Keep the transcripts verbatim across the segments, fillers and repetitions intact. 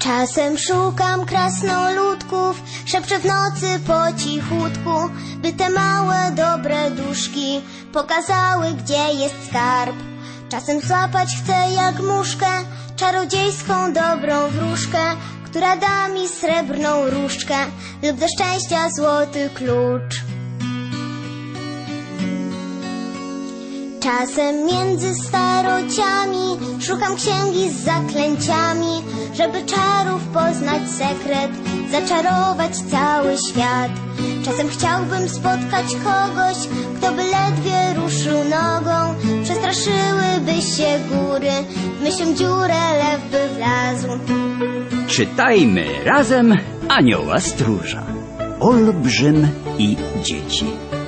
Czasem szukam krasnoludków, szepczę w nocy po cichutku, by te małe, dobre duszki pokazały, gdzie jest skarb. Czasem złapać chcę jak muszkę, czarodziejską dobrą wróżkę, która da mi srebrną różdżkę lub do szczęścia złoty klucz. Czasem między starociami szukam księgi z zaklęciami, żeby czarów poznać sekret, zaczarować cały świat. Czasem chciałbym spotkać kogoś, kto by ledwie ruszył nogą, przestraszyłyby się góry, w myślą dziurę lew by wlazł. Czytajmy razem Anioła Stróża. Olbrzym i dzieci.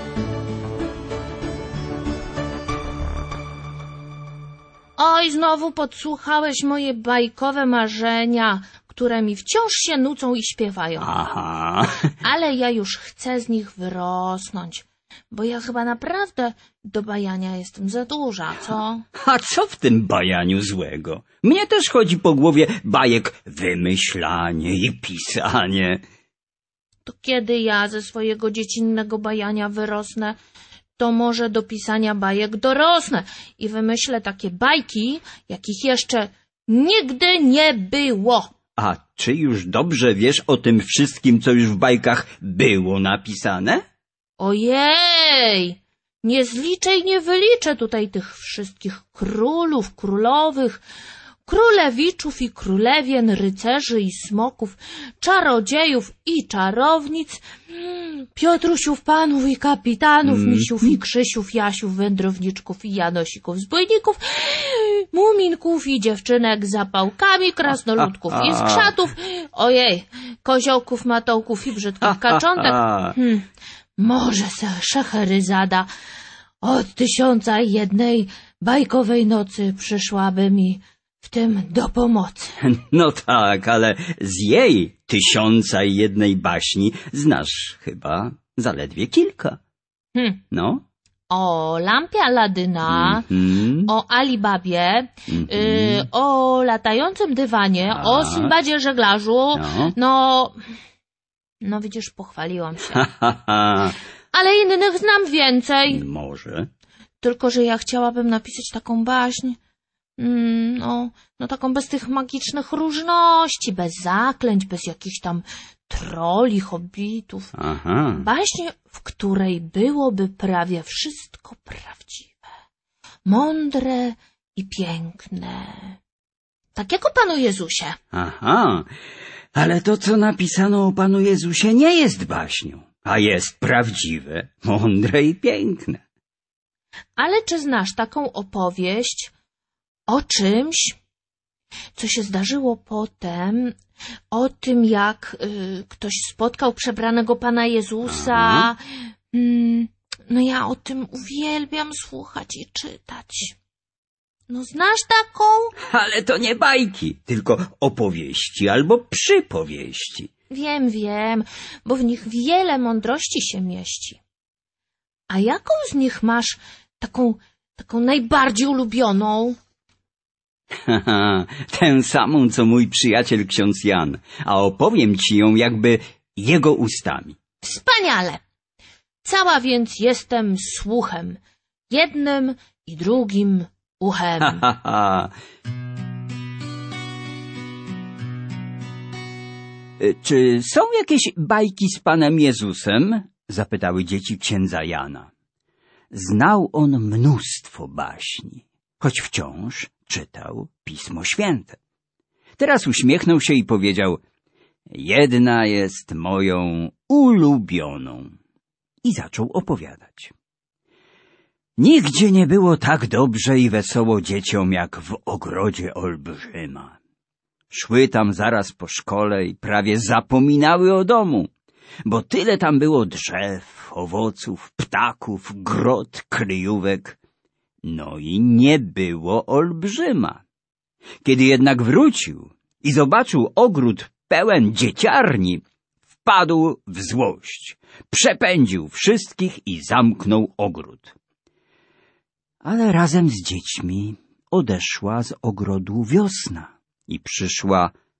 Oj, znowu podsłuchałeś moje bajkowe marzenia, które mi wciąż się nucą i śpiewają. Aha. Ale ja już chcę z nich wyrosnąć, bo ja chyba naprawdę do bajania jestem za duża, co? A co w tym bajaniu złego? Mnie też chodzi po głowie bajek wymyślanie i pisanie. To kiedy ja ze swojego dziecinnego bajania wyrosnę, to może do pisania bajek dorosnę i wymyślę takie bajki, jakich jeszcze nigdy nie było. A czy już dobrze wiesz o tym wszystkim, co już w bajkach było napisane? Ojej! Nie zliczę i nie wyliczę tutaj tych wszystkich królów, królowych, królewiczów i królewien, rycerzy i smoków, czarodziejów i czarownic, Piotrusiów, panów i kapitanów, Mm. misiów i krzysiów, jasiów, wędrowniczków i janosików, zbójników, muminków i dziewczynek z zapałkami, krasnoludków i skrzatów, ojej, koziołków, matołków i brzydkich kaczątek. Hmm, może se Szeheryzada od tysiąca i jednej bajkowej nocy przyszłaby mi w tym do pomocy. No tak, ale z jej tysiąca i jednej baśni znasz chyba zaledwie kilka. Hmm. No. O lampie Aladyna, Mhm. o Alibabie, Mhm. y, o latającym dywanie, A. o Sinbadzie żeglarzu. No. No, no widzisz, pochwaliłam się. Ha, ha, ha. Ale innych znam więcej. Może. Tylko że ja chciałabym napisać taką baśń, mm, no, no taką bez tych magicznych różności, bez zaklęć, bez jakichś tam troli, hobbitów. Aha. Baśń, w której byłoby prawie wszystko prawdziwe, mądre i piękne. Tak jak o Panu Jezusie. Aha. Ale to, co napisano o Panu Jezusie, nie jest baśnią, a jest prawdziwe, mądre i piękne. Ale czy znasz taką opowieść o czymś, co się zdarzyło potem, o tym, jak y, ktoś spotkał przebranego Pana Jezusa? Aha. Mm, no ja o tym uwielbiam słuchać i czytać. No znasz taką? Ale to nie bajki, tylko opowieści albo przypowieści. Wiem, wiem, bo w nich wiele mądrości się mieści. A jaką z nich masz taką, taką najbardziej ulubioną? Haha, tę samą, co mój przyjaciel ksiądz Jan, a opowiem ci ją jakby jego ustami. Wspaniale! Cała więc jestem słuchem, jednym i drugim uchem. Ha, ha, ha. Y, Czy są jakieś bajki z Panem Jezusem? Zapytały dzieci księdza Jana. Znał on mnóstwo baśni, choć wciąż czytał Pismo Święte. Teraz uśmiechnął się i powiedział: jedna jest moją ulubioną. I zaczął opowiadać. Nigdzie nie było tak dobrze i wesoło dzieciom, jak w ogrodzie Olbrzyma. Szły tam zaraz po szkole i prawie zapominały o domu, bo tyle tam było drzew, owoców, ptaków, grot, kryjówek. No i nie było Olbrzyma. Kiedy jednak wrócił i zobaczył ogród pełen dzieciarni, wpadł w złość, przepędził wszystkich i zamknął ogród. Ale razem z dziećmi odeszła z ogrodu wiosna i przyszła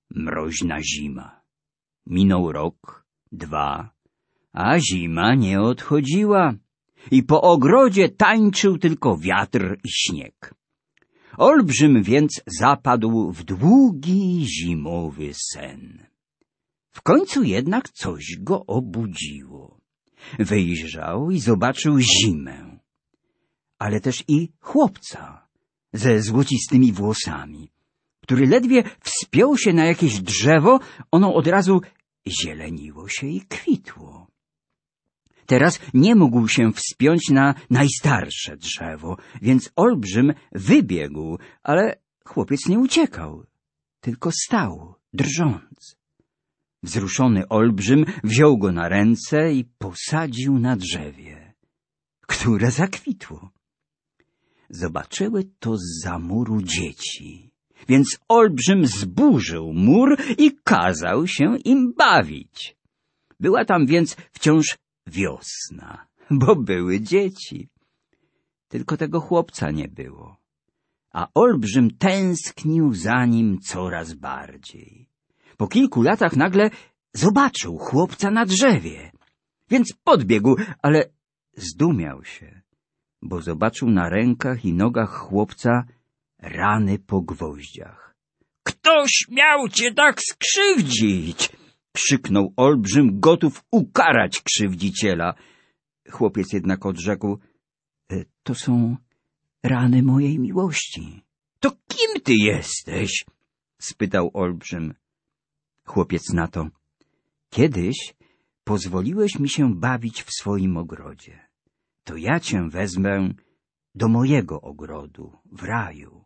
mroźna zima. Minął rok, dwa, a zima nie odchodziła i po ogrodzie tańczył tylko wiatr i śnieg. Olbrzym więc zapadł w długi zimowy sen. W końcu jednak coś go obudziło. Wyjrzał i zobaczył zimę, ale też i chłopca ze złocistymi włosami, który ledwie wspiął się na jakieś drzewo, ono od razu zieleniło się i kwitło. Teraz nie mógł się wspiąć na najstarsze drzewo, więc olbrzym wybiegł, ale chłopiec nie uciekał, tylko stał, drżąc. Wzruszony olbrzym wziął go na ręce i posadził na drzewie, które zakwitło. Zobaczyły to zza muru dzieci, więc olbrzym zburzył mur i kazał się im bawić. Była tam więc wciąż wiosna, bo były dzieci. Tylko tego chłopca nie było, a olbrzym tęsknił za nim coraz bardziej. Po kilku latach nagle zobaczył chłopca na drzewie, więc podbiegł, ale zdumiał się, bo zobaczył na rękach i nogach chłopca rany po gwoździach. — Kto śmiał cię tak skrzywdzić? — krzyknął olbrzym, gotów ukarać krzywdziciela. Chłopiec jednak odrzekł: — To są rany mojej miłości. — To kim ty jesteś? — spytał olbrzym. Chłopiec na to: — Kiedyś pozwoliłeś mi się bawić w swoim ogrodzie. To ja cię wezmę do mojego ogrodu w raju.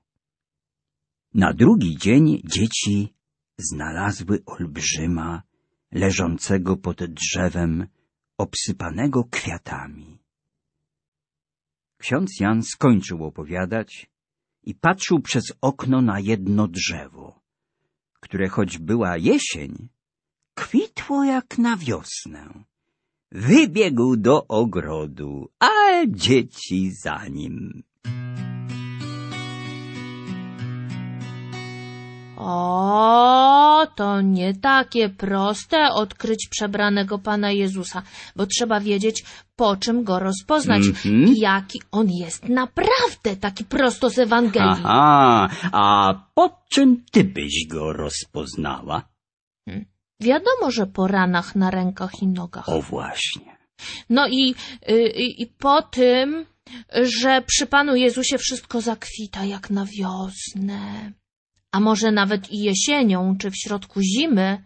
Na drugi dzień dzieci znalazły olbrzyma leżącego pod drzewem obsypanego kwiatami. Ksiądz Jan skończył opowiadać i patrzył przez okno na jedno drzewo, które choć była jesień, kwitło jak na wiosnę. Wybiegł do ogrodu, a dzieci za nim. O, to nie takie proste odkryć przebranego Pana Jezusa, bo trzeba wiedzieć, po czym go rozpoznać, Mm-hmm. i jaki on jest naprawdę, taki prosto z Ewangelii. Aha, a po czym ty byś go rozpoznała? Hmm. Wiadomo, że po ranach na rękach i nogach. O właśnie. No i, i, i po tym, że przy Panu Jezusie wszystko zakwita jak na wiosnę. A może nawet i jesienią, czy w środku zimy,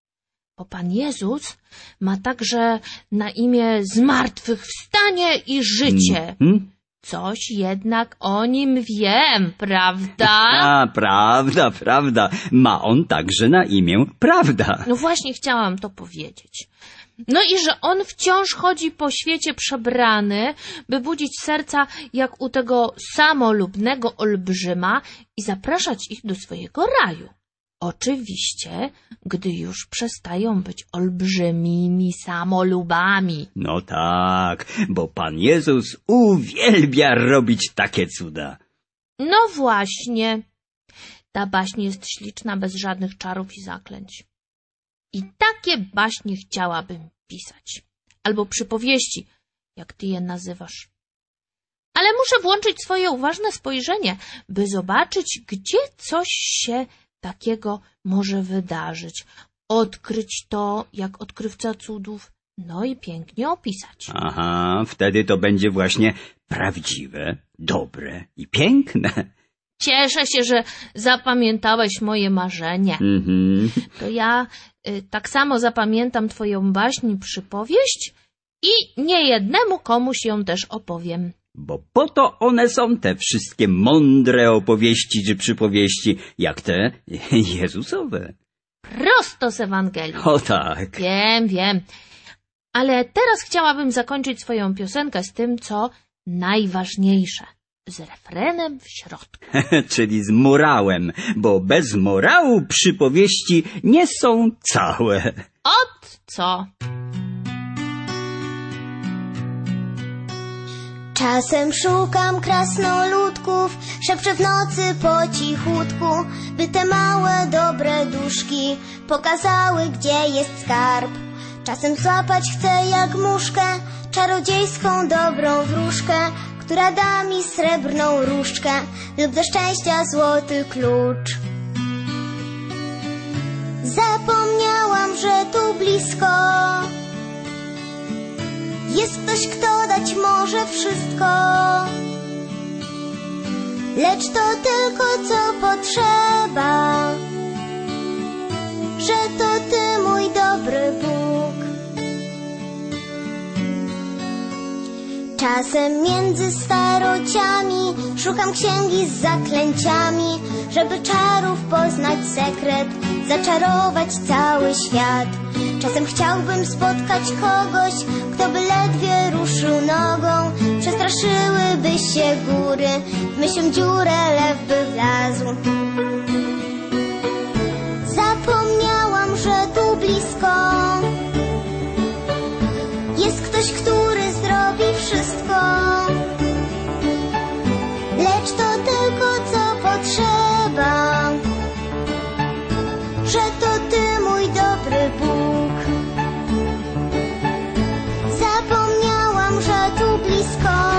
bo Pan Jezus ma także na imię zmartwychwstanie i życie. Mm-hmm. Coś jednak o nim wiem, prawda? A, prawda, prawda. Ma on także na imię Prawda. No właśnie chciałam to powiedzieć. No i że on wciąż chodzi po świecie przebrany, by budzić serca jak u tego samolubnego olbrzyma i zapraszać ich do swojego raju. Oczywiście, gdy już przestają być olbrzymimi samolubami. No tak, bo Pan Jezus uwielbia robić takie cuda. No właśnie. Ta baśń jest śliczna bez żadnych czarów i zaklęć. I takie baśnie chciałabym pisać. Albo przypowieści, jak ty je nazywasz. Ale muszę włączyć swoje uważne spojrzenie, by zobaczyć, gdzie coś się takiego może wydarzyć. Odkryć to, jak odkrywca cudów, no i pięknie opisać. Aha, wtedy to będzie właśnie prawdziwe, dobre i piękne. Cieszę się, że zapamiętałeś moje marzenie. Mhm. To ja y, tak samo zapamiętam twoją baśń i przypowieść i niejednemu komuś ją też opowiem. Bo po to one są, te wszystkie mądre opowieści czy przypowieści, jak te Jezusowe. Prosto z Ewangelii. O tak. Wiem, wiem. Ale teraz chciałabym zakończyć swoją piosenkę z tym, co najważniejsze. Z refrenem w środku. Czyli z morałem, bo bez morału przypowieści nie są całe. Ot co? Czasem szukam krasnoludków, szepczę w nocy po cichutku, by te małe, dobre duszki pokazały, gdzie jest skarb. Czasem złapać chcę jak muszkę, czarodziejską dobrą wróżkę, która da mi srebrną różdżkę lub do szczęścia złoty klucz. Zapomniałam, że tu blisko jest ktoś, kto dać może wszystko, lecz to tylko co potrzeba, że to Ty, mój dobry Bóg. Czasem między starociami szukam księgi z zaklęciami, żeby czarów poznać sekret, zaczarować cały świat. Czasem chciałbym spotkać kogoś, kto by ledwie ruszył nogą, przestraszyłyby się góry, w myślą dziurę lew by wlazł. Zapomniałam, że tu blisko jest ktoś, który zrobi wszystko, lecz to tylko co potrzeba, że to Ty, mój dobry Bóg. Zapomniałam, że tu blisko